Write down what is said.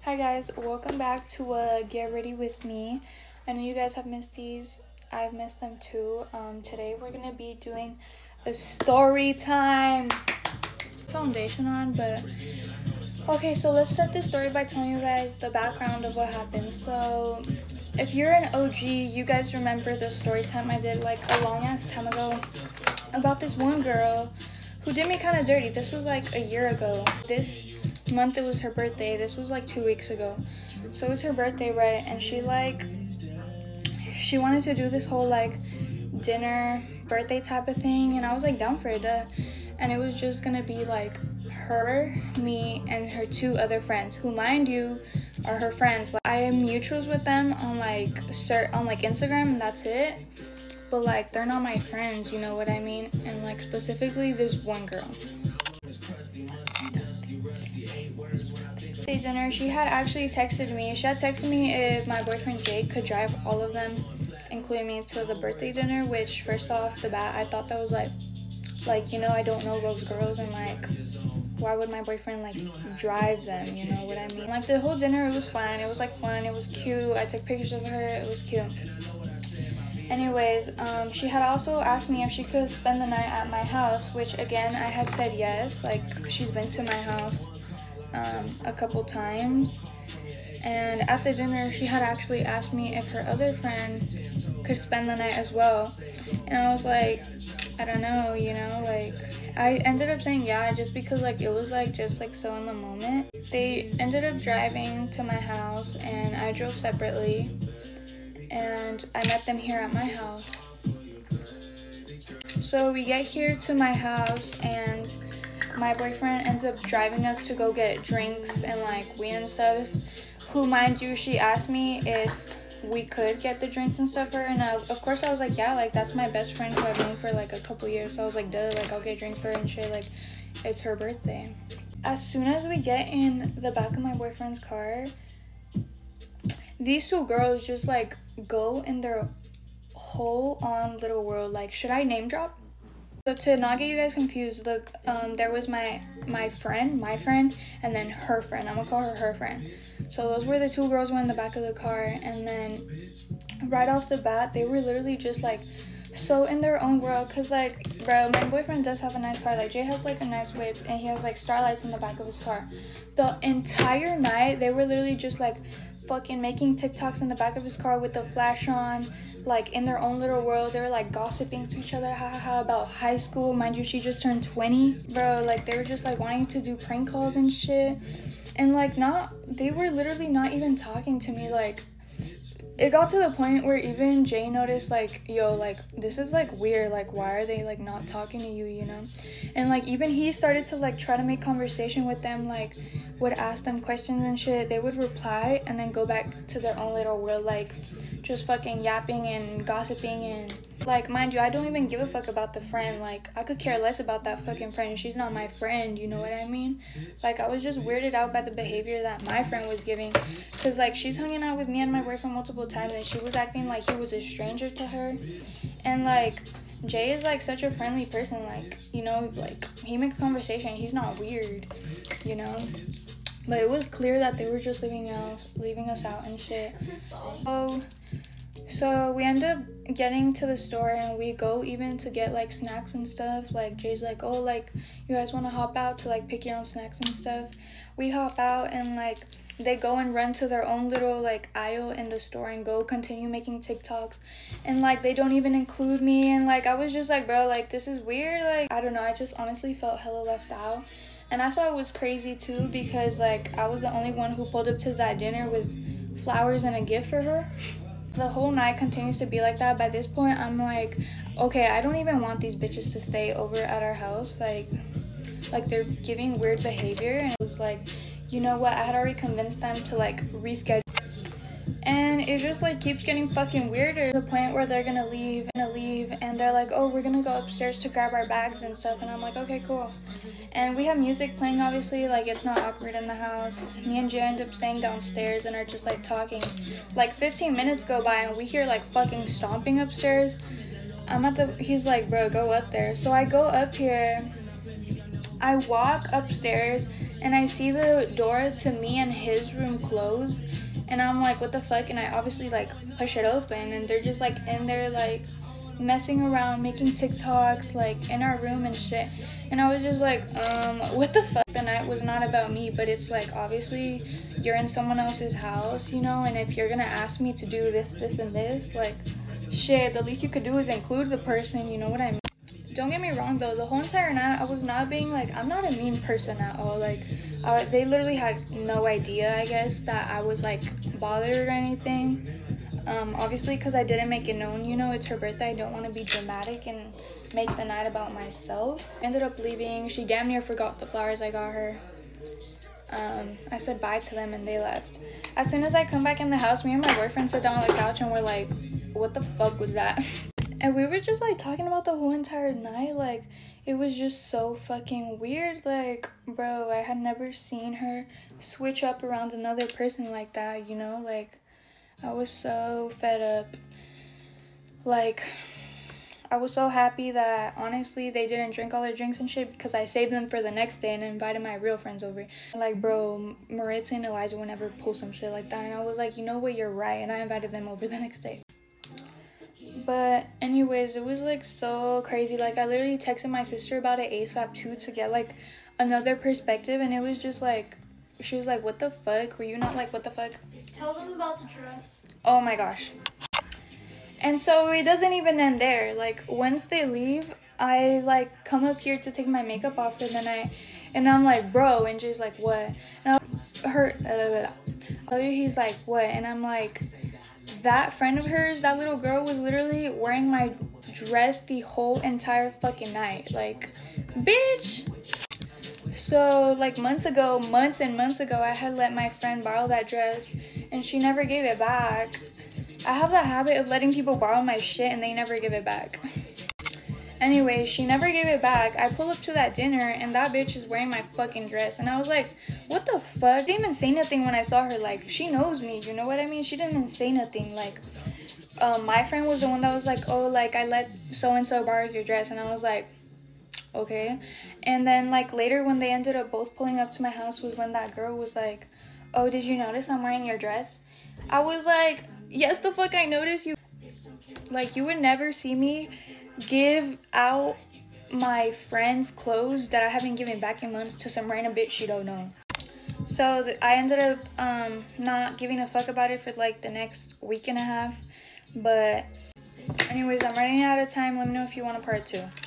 Hi guys, welcome back to Get Ready With Me. I know you guys have missed these. I've missed them too. Today we're gonna be doing a story time. Foundation on, but okay, so let's start this story by telling you guys the background of what happened. So if you're an OG, you guys remember the story time I did like a long ass time ago about this one girl who did me kind of dirty. This was like a year ago. This month it was her birthday. This was like 2 weeks ago. So it was her birthday, right? And she wanted to do this whole like dinner birthday type of thing, and I was like down for it. And it was just gonna be like her, me, and her two other friends, who mind you are her friends. Like, I am mutuals with them on like Instagram, and that's it. But like they're not my friends, you know what I mean? And like specifically this one girl. Dinner, she had actually texted me. She had texted me if my boyfriend Jake could drive all of them, including me, to the birthday dinner. Which, first off the bat, I thought that was like you know, I don't know those girls, and like, why would my boyfriend like drive them? You know what I mean? Like the whole dinner, it was fine. It was like fun. It was cute. I took pictures of her. It was cute. Anyways, she had also asked me if she could spend the night at my house, which again, I had said yes. Like, she's been to my house a couple times. And at the dinner, she had actually asked me if her other friend could spend the night as well. And I was like, I don't know, you know, like, I ended up saying yeah, just because like it was like just like so in the moment. They ended up driving to my house, and I drove separately. And I met them here at my house. So we get here to my house, and my boyfriend ends up driving us to go get drinks and like weed and stuff. Who, mind you, she asked me if we could get the drinks and stuff for her, and of course I was like, yeah, like that's my best friend who I've known for like a couple years. So I was like, duh, like I'll get drinks for her and shit, like it's her birthday. As soon as we get in the back of my boyfriend's car, these two girls just like go in their whole on little world. Like, should I name drop? So to not get you guys confused, look, there was my friend, and then her friend. I'm gonna call her friend. So those were the two girls who were in the back of the car, and then right off the bat, they were literally just like so in their own world. Cause like, bro, my boyfriend does have a nice car. Like, Jay has like a nice whip, and he has like starlights in the back of his car. The entire night, they were literally just like fucking making TikToks in the back of his car with the flash on, like in their own little world. They were like gossiping to each other, about high school. Mind you, she just turned 20, bro. Like, they were just like wanting to do prank calls and shit, and like they were literally not even talking to me. Like, it got to the point where even Jay noticed, like, yo, like, this is like weird, like, why are they like not talking to you, you know? And like, even he started to like try to make conversation with them, like would ask them questions and shit. They would reply and then go back to their own little world, like just fucking yapping and gossiping. And like, mind you, I don't even give a fuck about the friend. Like, I could care less about that fucking friend. She's not my friend, you know what I mean? Like, I was just weirded out by the behavior that my friend was giving, because like, she's hanging out with me and my boyfriend multiple times, and she was acting like he was a stranger to her. And like, Jay is like such a friendly person, like, you know, like he makes conversation. He's not weird, you know? But it was clear that they were just leaving us out and shit. So we end up getting to the store, and we go even to get like snacks and stuff. Like, Jay's like, oh, like, you guys want to hop out to like pick your own snacks and stuff? We hop out, and like they go and run to their own little like aisle in the store and go continue making TikToks, and like they don't even include me. And like, I was just like, bro, like, this is weird. Like, I don't know, I just honestly felt hella left out. And I thought it was crazy too, because like I was the only one who pulled up to that dinner with flowers and a gift for her. The whole night continues to be like that. By this point, I'm like, okay, I don't even want these bitches to stay over at our house. Like they're giving weird behavior. And it was like, you know what, I had already convinced them to like reschedule. And it just like keeps getting fucking weirder, to the point where they're gonna leave, and they're like, oh, we're gonna go upstairs to grab our bags and stuff. And I'm like, okay, cool. And we have music playing, obviously, like it's not awkward in the house. Me and Jay end up staying downstairs and are just like talking. Like 15 minutes go by, and we hear like fucking stomping upstairs. He's like, bro, go up there. So I go up here, I walk upstairs, and I see the door to me and his room closed, and I'm like, what the fuck? And I obviously like push it open, and they're just like in there like messing around, making TikToks like in our room and shit. And I was just like, what the fuck? The night was not about me, but it's like obviously you're in someone else's house, you know, and if you're gonna ask me to do this, this, and this, like, shit, the least you could do is include the person, you know what I mean? Don't get me wrong though, the whole entire night I was not being like, I'm not a mean person at all. Like, they literally had no idea, I guess, that I was like bothered or anything. Obviously, because I didn't make it known, you know, it's her birthday. I don't want to be dramatic and make the night about myself. Ended up leaving. She damn near forgot the flowers I got her. I said bye to them and they left. As soon as I come back in the house, me and my boyfriend sit down on the couch and we're like, what the fuck was that? And we were just like talking about the whole entire night. Like, it was just so fucking weird. Like, bro, I had never seen her switch up around another person like that, you know? Like, I was so fed up. Like, I was so happy that, honestly, they didn't drink all their drinks and shit because I saved them for the next day and invited my real friends over. Like, bro, Maritza and Eliza would never pull some shit like that. And I was like, you know what, you're right. And I invited them over the next day. But anyways, it was like so crazy. Like, I literally texted my sister about it ASAP too to get like another perspective. And it was just like, she was like, what the fuck? Were you not like, what the fuck? Tell them about the dress. Oh my gosh. And so it doesn't even end there. Like, once they leave, I like come up here to take my makeup off for the night, and I'm like, bro, and she's like, what? And he's like, what? And I'm like, that friend of hers, that little girl, was literally wearing my dress the whole entire fucking night. Like, bitch. So like months and months ago, I had let my friend borrow that dress, and she never gave it back. I have the habit of letting people borrow my shit and they never give it back. Anyway, she never gave it back. I pull up to that dinner and that bitch is wearing my fucking dress. And I was like, what the fuck? I didn't even say nothing when I saw her. Like, she knows me, you know what I mean? She didn't even say nothing. Like, my friend was the one that was like, oh, like, I let so-and-so borrow your dress. And I was like, okay. And then, like, later when they ended up both pulling up to my house was when that girl was like, oh, did you notice I'm wearing your dress? I was like, yes, the fuck I noticed you. Like, you would never see me give out my friend's clothes that I haven't given back in months to some random bitch you don't know. So I ended up not giving a fuck about it for like the next week and a half. But anyways, I'm running out of time. Let me know if you want a part 2.